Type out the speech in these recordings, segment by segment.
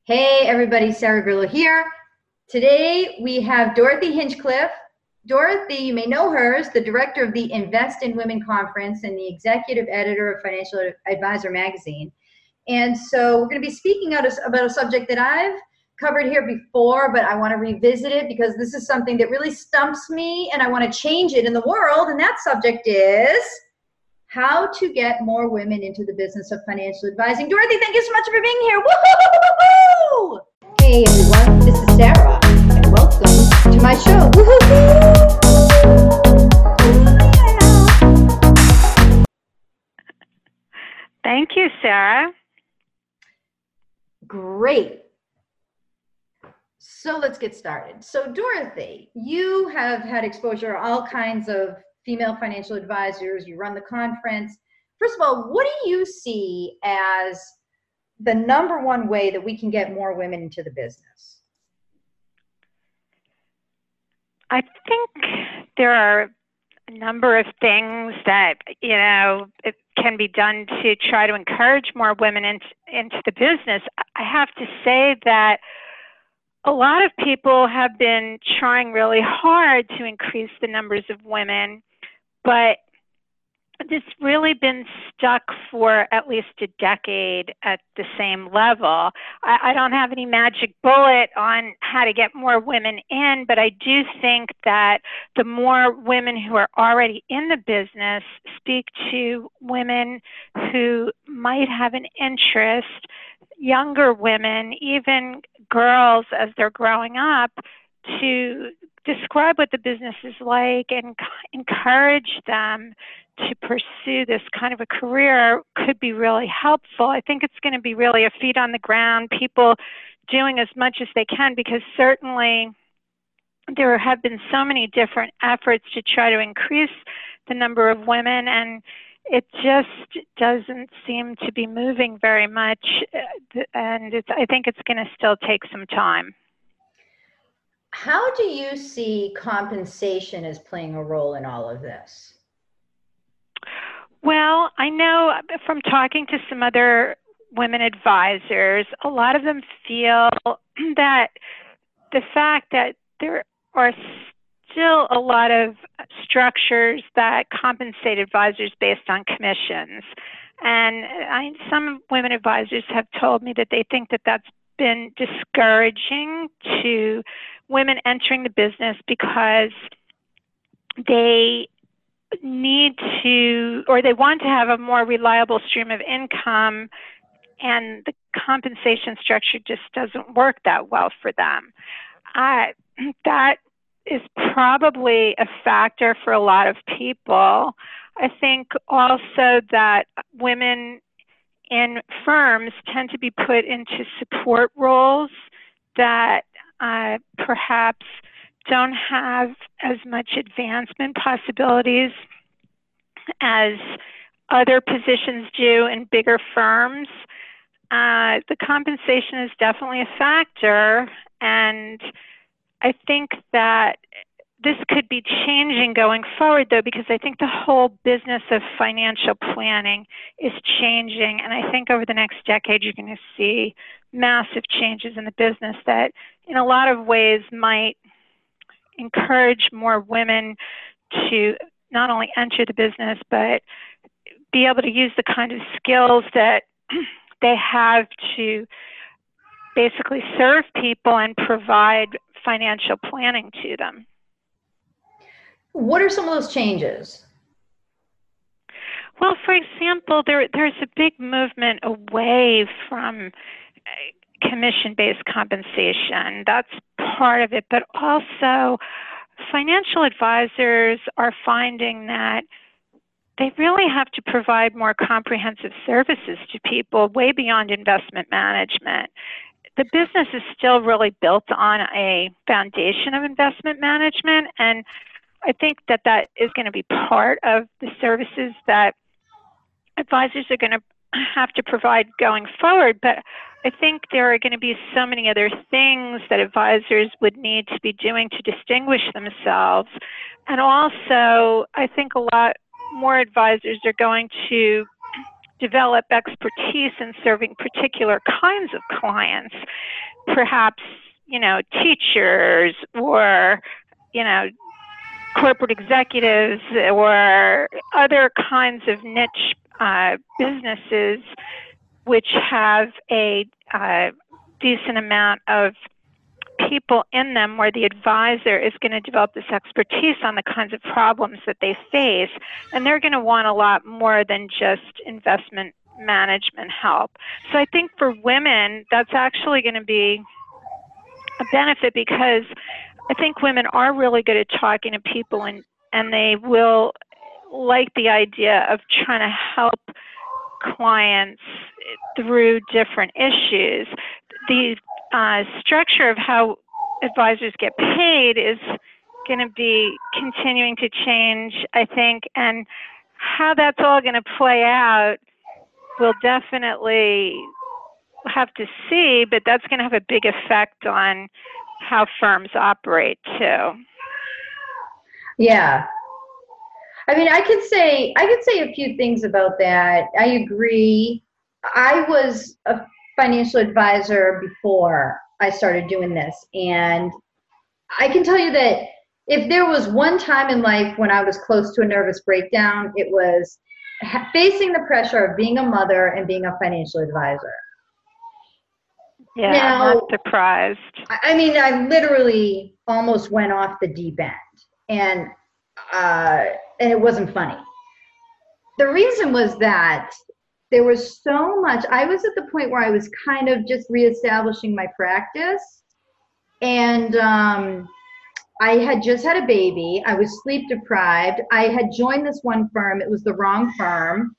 Hey everybody, Sarah Grillo here. Today we have Dorothy Hinchcliffe. Dorothy, you may know her as the director of the Invest in Women Conference and the executive editor of Financial Advisor magazine. And so we're going to be speaking about a subject that I've covered here before, but I want to revisit it because this is something that really stumps me and I want to change it in the world. And that subject is how to get more women into the business of financial advising. Dorothy, thank you so much for being here. Woo-hoo-hoo-hoo-hoo! Hey everyone, this is Sarah, and welcome to my show. Thank you, Sarah. Great. So let's get started. So Dorothy, you have had exposure to all kinds of female financial advisors. You run the conference. First of all, what do you see as the number one way that we can get more women into the business? I think there are a number of things that, it can be done to try to encourage more women into the business. I have to say that a lot of people have been trying really hard to increase the numbers of women, but it's really been stuck for at least a decade at the same level. I don't have any magic bullet on how to get more women in, but I do think that the more women who are already in the business speak to women who might have an interest, younger women, even girls as they're growing up, to describe what the business is like and encourage them to pursue this kind of a career could be really helpful. I think it's going to be really a feet on the ground, people doing as much as they can, because certainly there have been so many different efforts to try to increase the number of women, and it just doesn't seem to be moving very much, and I think it's going to still take some time. How do you see compensation as playing a role in all of this? Well, I know from talking to some other women advisors, a lot of them feel that the fact that there are still a lot of structures that compensate advisors based on commissions. And some women advisors have told me that they think that that's been discouraging to women entering the business because they need to, or they want to have a more reliable stream of income, and the compensation structure just doesn't work that well for them. That is probably a factor for a lot of people. I think also that women in firms tend to be put into support roles that perhaps don't have as much advancement possibilities as other positions do in bigger firms. The compensation is definitely a factor, and I think that this could be changing going forward, though, because I think the whole business of financial planning is changing, and I think over the next decade you're going to see massive changes in the business that in a lot of ways might encourage more women to not only enter the business, but be able to use the kind of skills that they have to basically serve people and provide financial planning to them. What are some of those changes? Well, for example, there's a big movement away from commission-based compensation. That's part of it, but also financial advisors are finding that they really have to provide more comprehensive services to people way beyond investment management. The business is still really built on a foundation of investment management, and I think that that is going to be part of the services that advisors are going to have to provide going forward. But I think there are going to be so many other things that advisors would need to be doing to distinguish themselves. And also, I think a lot more advisors are going to develop expertise in serving particular kinds of clients, perhaps, teachers or, corporate executives or other kinds of niche businesses which have a decent amount of people in them, where the advisor is going to develop this expertise on the kinds of problems that they face, and they're going to want a lot more than just investment management help. So I think for women, that's actually going to be a benefit, because I think women are really good at talking to people, and they will like the idea of trying to help clients through different issues. The structure of how advisors get paid is going to be continuing to change, I think, and how that's all going to play out, we'll definitely have to see, but that's going to have a big effect on how firms operate too. Yeah. I mean, I could say a few things about that. I agree. I was a financial advisor before I started doing this, and I can tell you that if there was one time in life when I was close to a nervous breakdown, it was facing the pressure of being a mother and being a financial advisor. Yeah, now, I'm not surprised. I mean, I literally almost went off the deep end, and it wasn't funny. The reason was that there was so much. I was at the point where I was kind of just reestablishing my practice, and I had just had a baby. I was sleep deprived. I had joined this one firm. It was the wrong firm.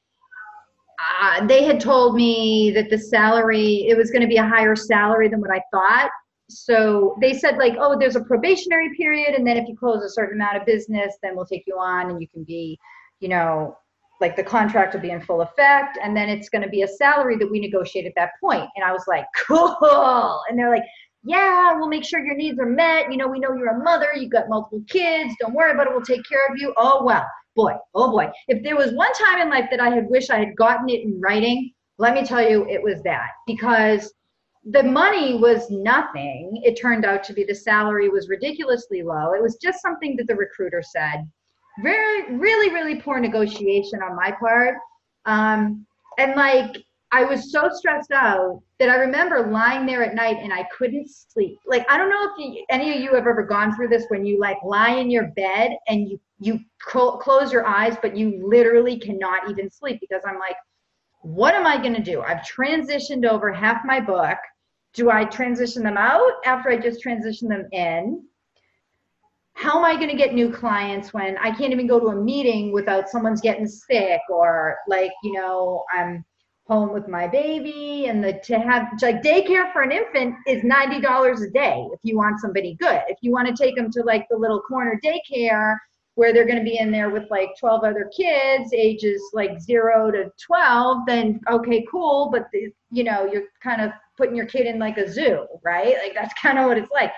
They had told me that the salary, it was going to be a higher salary than what I thought. So they said, like, oh, there's a probationary period, and then if you close a certain amount of business, then we'll take you on, and you can be, like the contract will be in full effect, and then it's going to be a salary that we negotiate at that point. And I was like, cool. And they're like, yeah, we'll make sure your needs are met. We know you're a mother, you've got multiple kids, don't worry about it, we'll take care of you. Oh, well, oh boy. If there was one time in life that I had wished I had gotten it in writing, let me tell you, it was that. Because the money was nothing. It turned out to be the salary was ridiculously low. It was just something that the recruiter said. Really, really poor negotiation on my part. And like, I was so stressed out that I remember lying there at night and I couldn't sleep. Like, I don't know if any of you have ever gone through this, when you like lie in your bed and you close your eyes, but you literally cannot even sleep, because I'm like, what am I going to do? I've transitioned over half my book. Do I transition them out after I just transition them in? How am I going to get new clients when I can't even go to a meeting without someone's getting sick, or like, I'm home with my baby, and to have like daycare for an infant is $90 a day if you want somebody good. If you want to take them to like the little corner daycare where they're going to be in there with like 12 other kids ages like 0 to 12, then okay, cool, but you're kind of putting your kid in like a zoo, right? Like, that's kind of what it's like.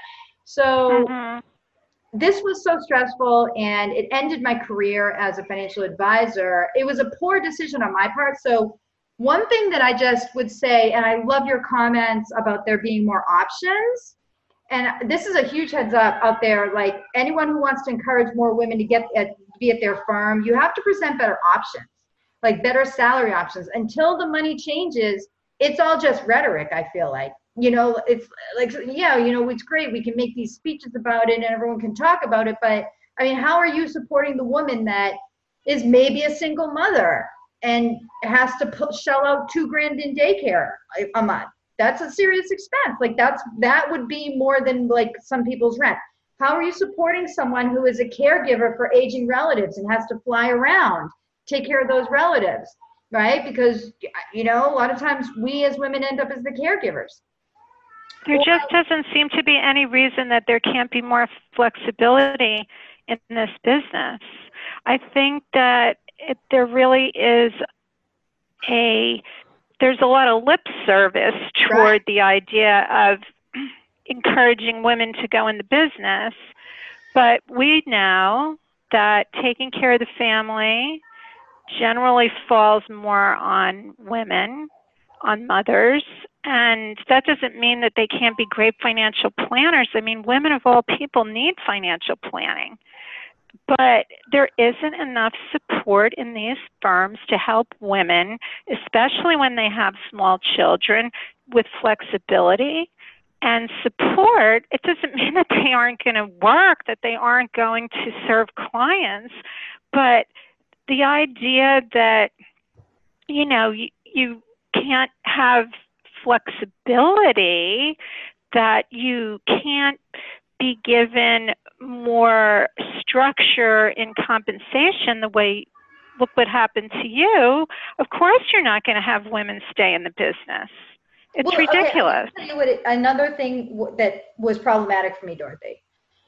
So this was so stressful, and it ended my career as a financial advisor. It was a poor decision on my part. So one thing that I just would say, and I love your comments about there being more options, and this is a huge heads up out there, like anyone who wants to encourage more women to be at their firm, you have to present better options, like better salary options. Until the money changes, it's all just rhetoric, I feel like. It's like, yeah, it's great, we can make these speeches about it and everyone can talk about it, but I mean, how are you supporting the woman that is maybe a single mother and has to shell out $2,000 in daycare a month? That's a serious expense. Like, that would be more than like some people's rent. How are you supporting someone who is a caregiver for aging relatives and has to fly around, take care of those relatives, right? Because, a lot of times we as women end up as the caregivers. There just doesn't seem to be any reason that there can't be more flexibility in this business. I think that there really is there's a lot of lip service toward the idea of encouraging women to go in the business, but we know that taking care of the family generally falls more on women, on mothers. And that doesn't mean that they can't be great financial planners. I mean, women of all people need financial planning. But there isn't enough support in these firms to help women, especially when they have small children, with flexibility and support. It doesn't mean that they aren't going to work, that they aren't going to serve clients, but the idea that, you can't have flexibility, that you can't be given more structure in compensation the way, look what happened to you. Of course you're not going to have women stay in the business. It's ridiculous. Okay, I'll tell you another thing that was problematic for me, Dorothy.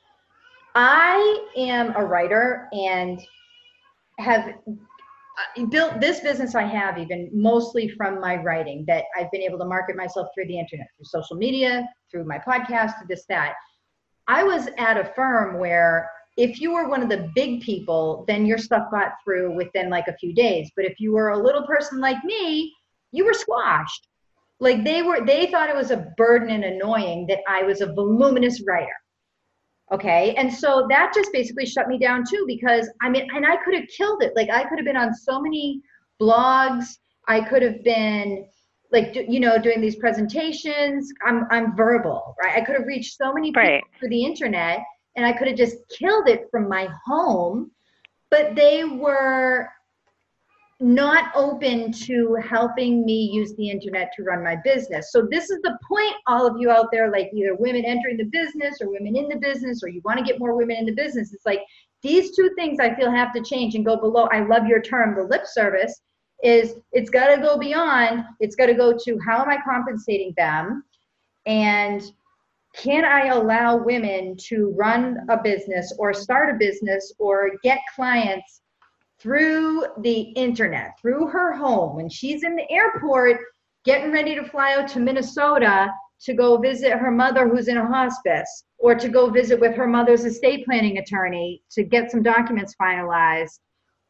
I am a writer and have built this business I have even mostly from my writing, that I've been able to market myself through the internet, through social media, through my podcast, through this, that. I was at a firm where if you were one of the big people, then your stuff got through within like a few days. But if you were a little person like me, you were squashed. Like they thought it was a burden and annoying that I was a voluminous writer. Okay. And so that just basically shut me down too, because and I could have killed it. Like I could have been on so many blogs. I could have been like, doing these presentations. I'm verbal, right? I could have reached so many people through the internet, and I could have just killed it from my home, but they were not open to helping me use the internet to run my business. So this is the point, all of you out there, like either women entering the business or women in the business, or you want to get more women in the business. It's like these two things I feel have to change and go below. I love your term, the lip service. It's got to go beyond. It's got to go to how am I compensating them, and can I allow women to run a business or start a business or get clients through the internet, through her home, when she's in the airport getting ready to fly out to Minnesota to go visit her mother who's in a hospice, or to go visit with her mother's estate planning attorney to get some documents finalized.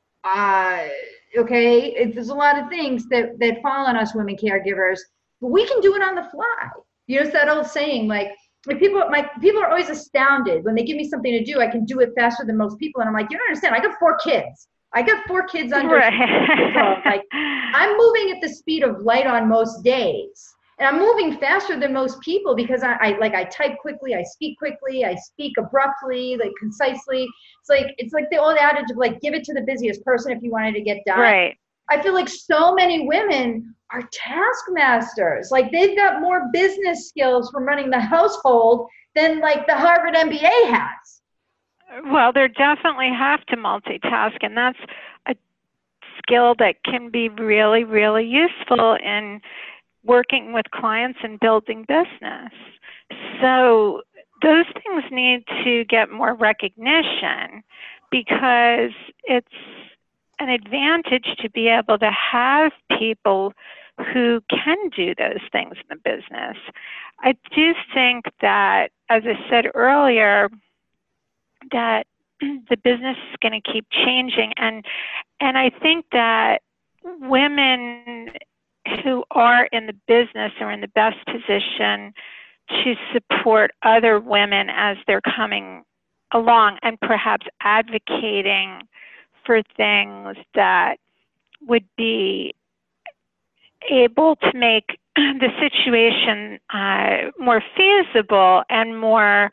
Okay, there's a lot of things that fall on us women caregivers, but we can do it on the fly. It's that old saying, like people are always astounded when they give me something to do. I can do it faster than most people, and I'm like, you don't understand. I got 4 kids. I got 4 kids under 6 years old. Like, I'm moving at the speed of light on most days. And I'm moving faster than most people because I type quickly, I speak quickly, I speak abruptly, like concisely. It's like the old adage of like, give it to the busiest person if you wanted to get done. Right. I feel like so many women are taskmasters. Like they've got more business skills from running the household than like the Harvard MBA has. Well, they definitely have to multitask, and that's a skill that can be really, really useful in working with clients and building business. So those things need to get more recognition, because it's an advantage to be able to have people who can do those things in the business. I do think that, as I said earlier, that the business is going to keep changing, and I think that women who are in the business are in the best position to support other women as they're coming along, and perhaps advocating for things that would be able to make the situation more feasible and more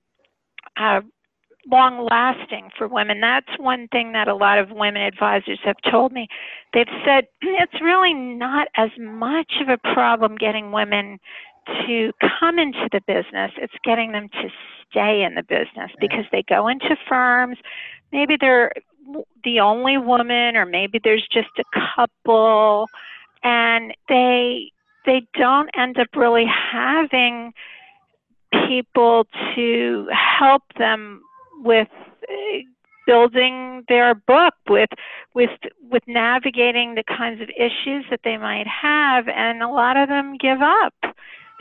long-lasting for women. That's one thing that a lot of women advisors have told me. They've said it's really not as much of a problem getting women to come into the business. It's getting them to stay in the business, because they go into firms, maybe they're the only woman, or maybe there's just a couple, and they don't end up really having people to help them with building their book, with navigating the kinds of issues that they might have, and a lot of them give up.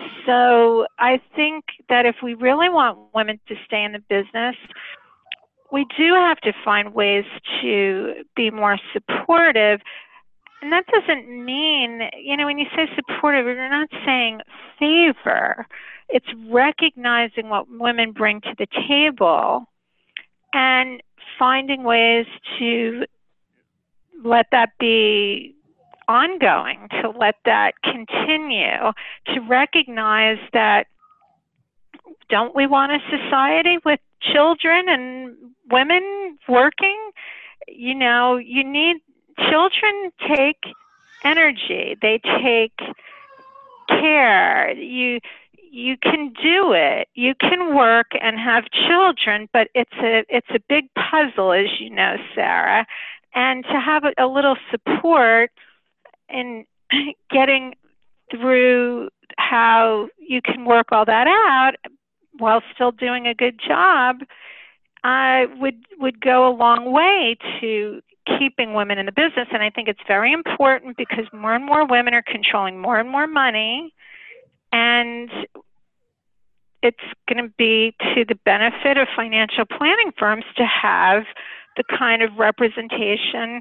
So I think that if we really want women to stay in the business, we do have to find ways to be more supportive. And that doesn't mean, when you say supportive, you're not saying favor. It's recognizing what women bring to the table and finding ways to let that be ongoing, to let that continue, to recognize that don't we want a society with children and women working? You need children take energy. They take care. You can do it. You can work and have children, but it's a big puzzle, as you know, Sarah. And to have a little support in getting through how you can work all that out while still doing a good job would go a long way to keeping women in the business. And I think it's very important because more and more women are controlling more and more money, and it's going to be to the benefit of financial planning firms to have the kind of representation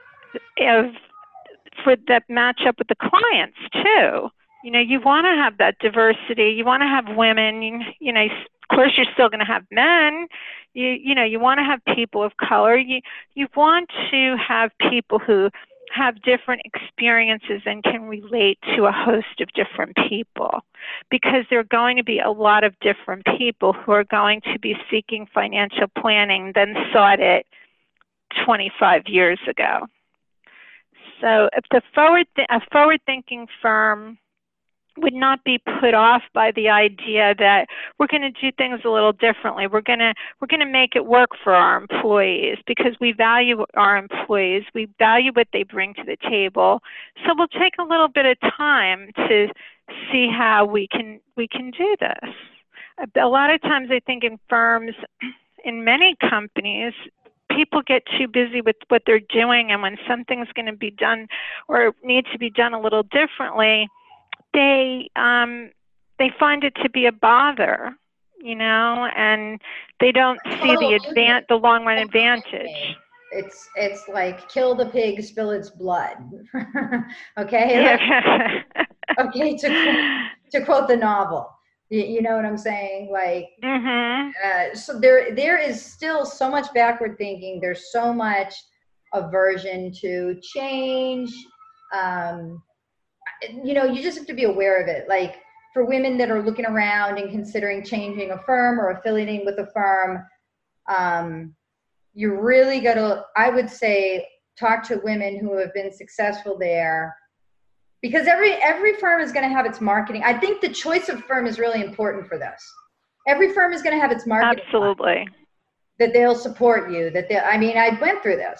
that match up with the clients too. You want to have that diversity. You want to have women. Of course, you're still going to have men. You want to have people of color. You want to have people who have different experiences and can relate to a host of different people, because there are going to be a lot of different people who are going to be seeking financial planning than sought it 25 years ago. So if a forward-thinking firm would not be put off by the idea that we're going to do things a little differently. We're going to make it work for our employees because we value our employees. We value what they bring to the table. So we'll take a little bit of time to see how we can do this. A lot of times I think in firms, in many companies, people get too busy with what they're doing, and when something's going to be done or needs to be done a little differently, they find it to be a bother, and they don't see the long run advantage. It's like kill the pig, spill its blood. Okay. Yeah. Okay. To quote the novel, you know what I'm saying? Like, so there is still so much backward thinking. There's so much aversion to change. You just have to be aware of it. Like for women that are looking around and considering changing a firm or affiliating with a firm, you really got to, I would say, talk to women who have been successful there, because every firm is going to have its marketing. I think the choice of firm is really important for this. Every firm is going to have its marketing. Absolutely. That they'll support you. I went through this.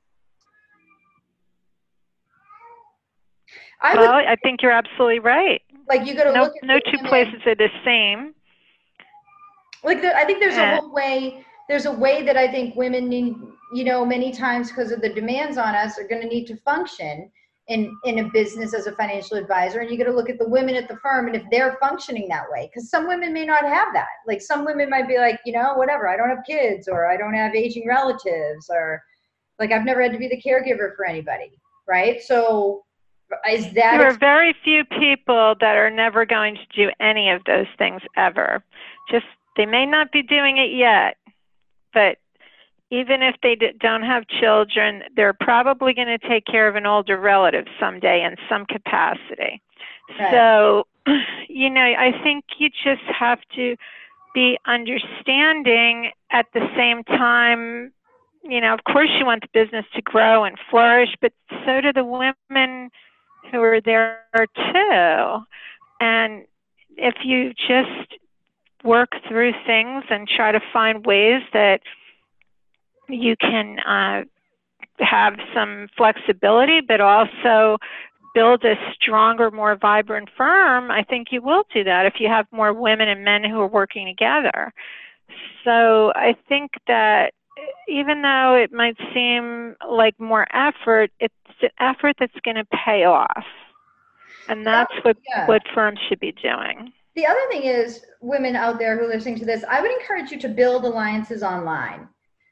I think you're absolutely right. Like you got to look at no two places are the same. Like I think there's a whole way. There's a way that I think women need, many times because of the demands on us, are going to need to function in a business as a financial advisor. And you got to look at the women at the firm and if they're functioning that way, because some women may not have that. Like some women might be like, whatever, I don't have kids, or I don't have aging relatives, or like I've never had to be the caregiver for anybody, right? So there are very few people that are never going to do any of those things ever. Just they may not be doing it yet, but even if they don't have children, they're probably going to take care of an older relative someday in some capacity. Right. So, I think you just have to be understanding at the same time. Of course you want the business to grow and flourish, but so do the women who are there too. And if you just work through things and try to find ways that you can have some flexibility, but also build a stronger, more vibrant firm, I think you will do that if you have more women and men who are working together. So I think that even though it might seem like more effort, it's an effort that's going to pay off. And that's what firms should be doing. The other thing is, women out there who are listening to this, I would encourage you to build alliances online.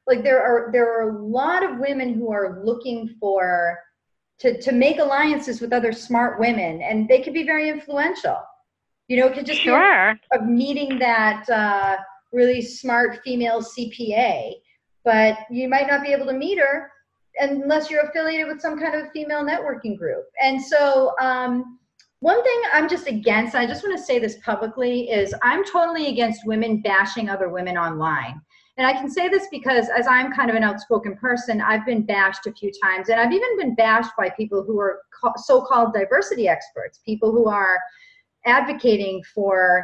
like there are a lot of women who are looking for to make alliances with other smart women, and they could be very influential. It could just Sure. be of meeting that really smart female CPA, but you might not be able to meet her unless you're affiliated with some kind of female networking group. And so one thing I'm just against, I just want to say this publicly, is I'm totally against women bashing other women online. And I can say this because as I'm kind of an outspoken person, I've been bashed a few times, and I've even been bashed by people who are so-called diversity experts, people who are advocating for,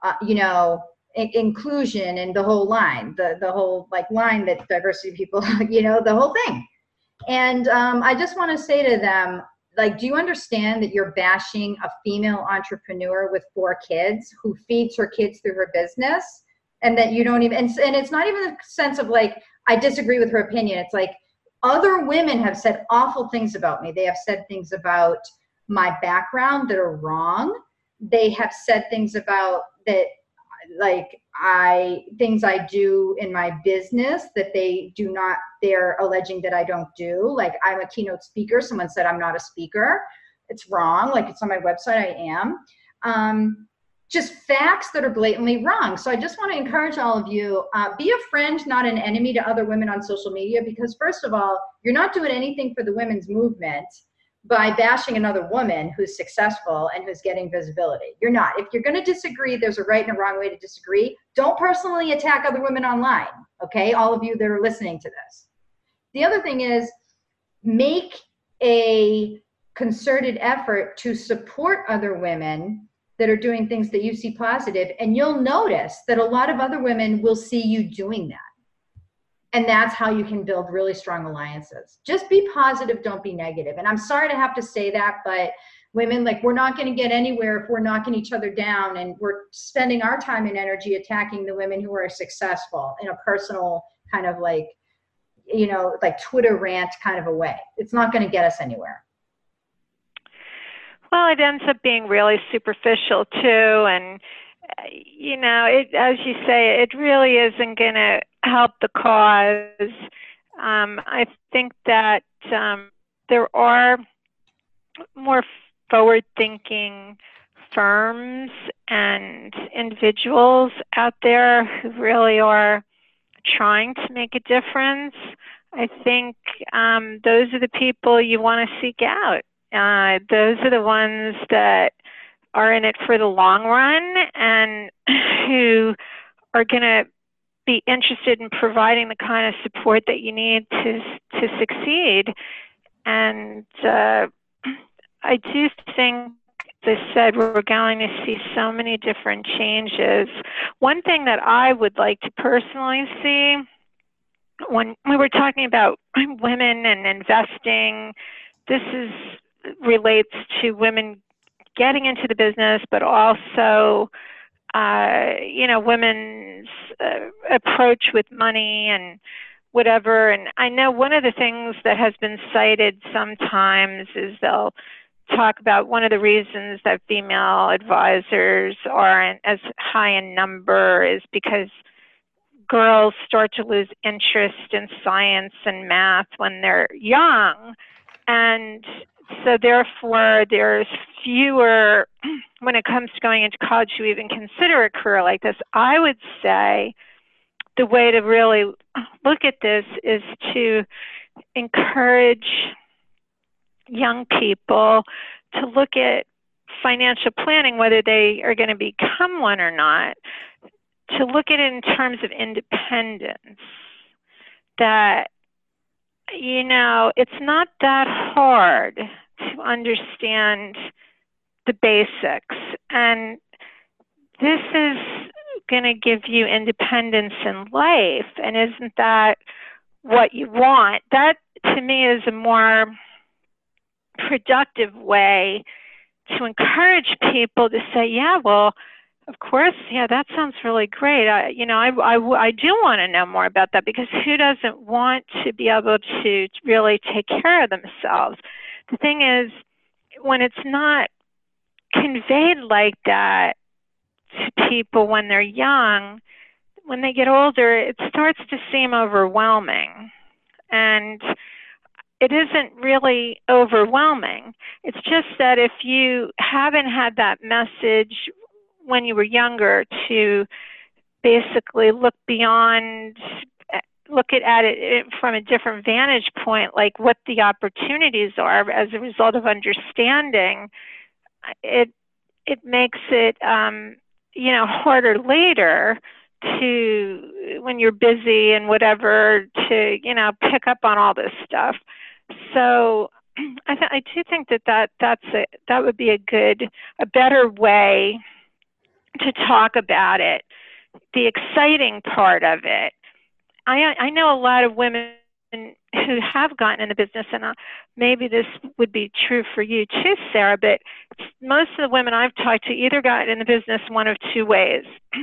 inclusion and the whole line, the whole like line that diversity people, the whole thing. And I just want to say to them, like, do you understand that you're bashing a female entrepreneur with 4 kids who feeds her kids through her business, and that you don't even, and it's not even a sense of like, I disagree with her opinion. It's like, other women have said awful things about me. They have said things about my background that are wrong. They have said things about that, like things I do in my business that they're alleging that I don't do. Like, I'm a keynote speaker. Someone said I'm not a speaker. It's wrong. Like, it's on my website, I am. Just facts that are blatantly wrong. So I just want to encourage all of you, be a friend, not an enemy to other women on social media, because first of all, you're not doing anything for the women's movement by bashing another woman who's successful and who's getting visibility. You're not. If you're going to disagree, there's a right and a wrong way to disagree. Don't personally attack other women online, okay? All of you that are listening to this. The other thing is, make a concerted effort to support other women that are doing things that you see positive, and you'll notice that a lot of other women will see you doing that. And that's how you can build really strong alliances. Just be positive, don't be negative. And I'm sorry to have to say that, but women, like, we're not going to get anywhere if we're knocking each other down and we're spending our time and energy attacking the women who are successful in a personal kind of like, like Twitter rant kind of a way. It's not going to get us anywhere. Well, it ends up being really superficial too, and as you say, it really isn't going to help the cause. I think that there are more forward-thinking firms and individuals out there who really are trying to make a difference. I think those are the people you want to seek out. Those are the ones that are in it for the long run and who are going to be interested in providing the kind of support that you need to succeed. And I do think, as I said, we're going to see so many different changes. One thing that I would like to personally see, when we were talking about women and investing, this relates to women getting into the business, but also, women's approach with money and whatever. And I know one of the things that has been cited sometimes is they'll talk about one of the reasons that female advisors aren't as high in number is because girls start to lose interest in science and math when they're young. And so therefore, there's fewer when it comes to going into college who even consider a career like this. I would say the way to really look at this is to encourage young people to look at financial planning, whether they are going to become one or not, to look at it in terms of independence. That it's not that hard to understand the basics. And this is going to give you independence in life. And isn't that what you want? That, to me, is a more productive way to encourage people to say, yeah, well, of course, yeah, that sounds really great. I do want to know more about that, because who doesn't want to be able to really take care of themselves? The thing is, when it's not conveyed like that to people when they're young, when they get older, it starts to seem overwhelming. And it isn't really overwhelming. It's just that if you haven't had that message when you were younger to basically look beyond, look at it from a different vantage point, like what the opportunities are as a result of understanding, it makes it harder later to, when you're busy and whatever, to pick up on all this stuff. So I do think that would be a better way to talk about it, the exciting part of it. I know a lot of women who have gotten in the business, and maybe this would be true for you too, Sarah, but most of the women I've talked to either got in the business one of two ways.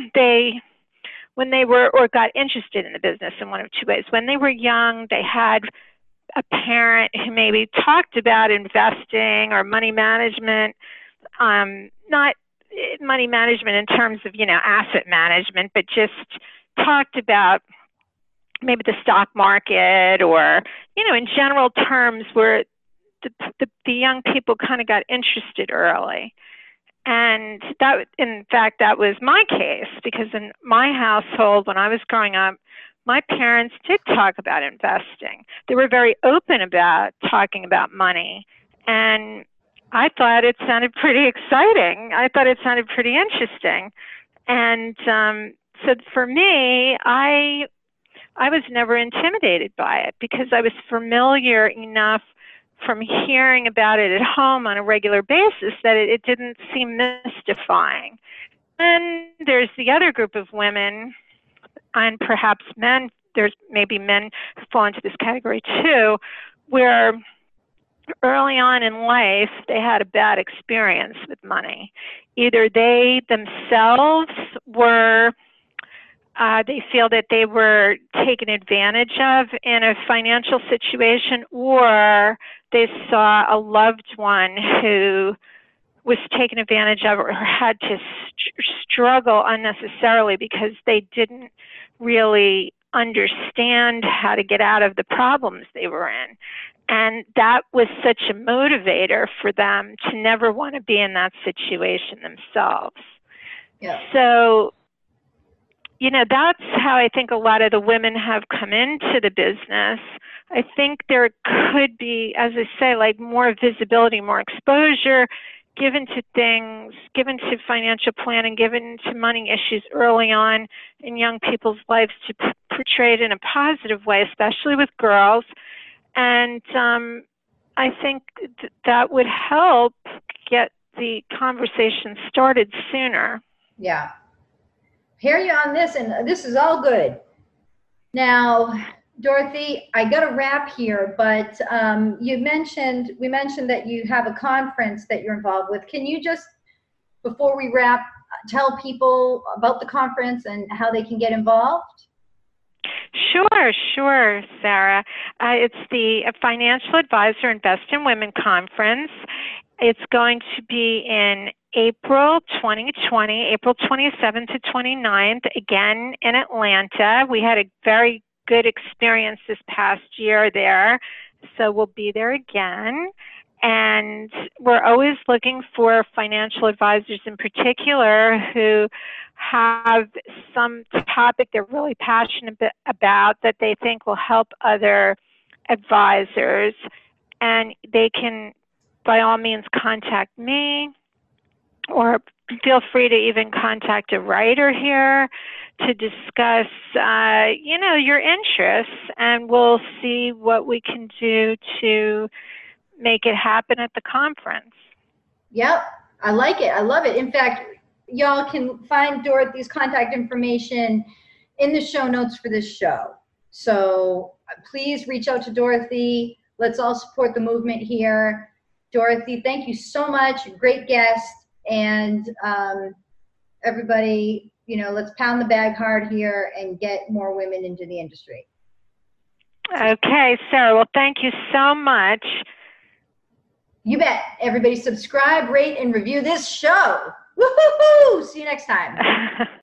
When they were, or got interested in the business in one of two ways. When they were young, they had a parent who maybe talked about investing or money management, not money management in terms of, asset management, but just talked about maybe the stock market or, in general terms where the young people kind of got interested early. And that, in fact, that was my case, because in my household, when I was growing up, my parents did talk about investing. They were very open about talking about money. And I thought it sounded pretty exciting. I thought it sounded pretty interesting. And so for me, I was never intimidated by it, because I was familiar enough from hearing about it at home on a regular basis that it didn't seem mystifying. And there's the other group of women, and perhaps men, there's maybe men who fall into this category too, where early on in life they had a bad experience with money. Either they themselves were they feel that they were taken advantage of in a financial situation, or they saw a loved one who was taken advantage of or had to struggle unnecessarily because they didn't really understand how to get out of the problems they were in. And that was such a motivator for them to never want to be in that situation themselves. Yeah. So, that's how I think a lot of the women have come into the business. I think there could be, as I say, like more visibility, more exposure given to things, given to financial planning, given to money issues early on in young people's lives, to portray it in a positive way, especially with girls. And I think that would help get the conversation started sooner. Yeah. Hear you on this, and this is all good. Now, Dorothy, I got to wrap here, but we mentioned that you have a conference that you're involved with. Can you just, before we wrap, tell people about the conference and how they can get involved? Sure, Sarah. It's the Financial Advisor Invest in Women Conference. It's going to be in April 2020, April 27th to 29th, again in Atlanta. We had a very good experience this past year there, so we'll be there again. And we're always looking for financial advisors in particular who have some topic they're really passionate about that they think will help other advisors. And they can, by all means, contact me, or feel free to even contact a writer here to discuss, your interests, and we'll see what we can do to make it happen at the conference. Yep, I like it. I love it. In fact, y'all can find Dorothy's contact information in the show notes for this show. So please reach out to Dorothy. Let's all support the movement here. Dorothy, thank you so much. Great guest. And everybody, let's pound the bag hard here and get more women into the industry. Okay, Sarah. Well, thank you so much. You bet. Everybody subscribe, rate, and review this show. Woo-hoo-hoo! See you next time.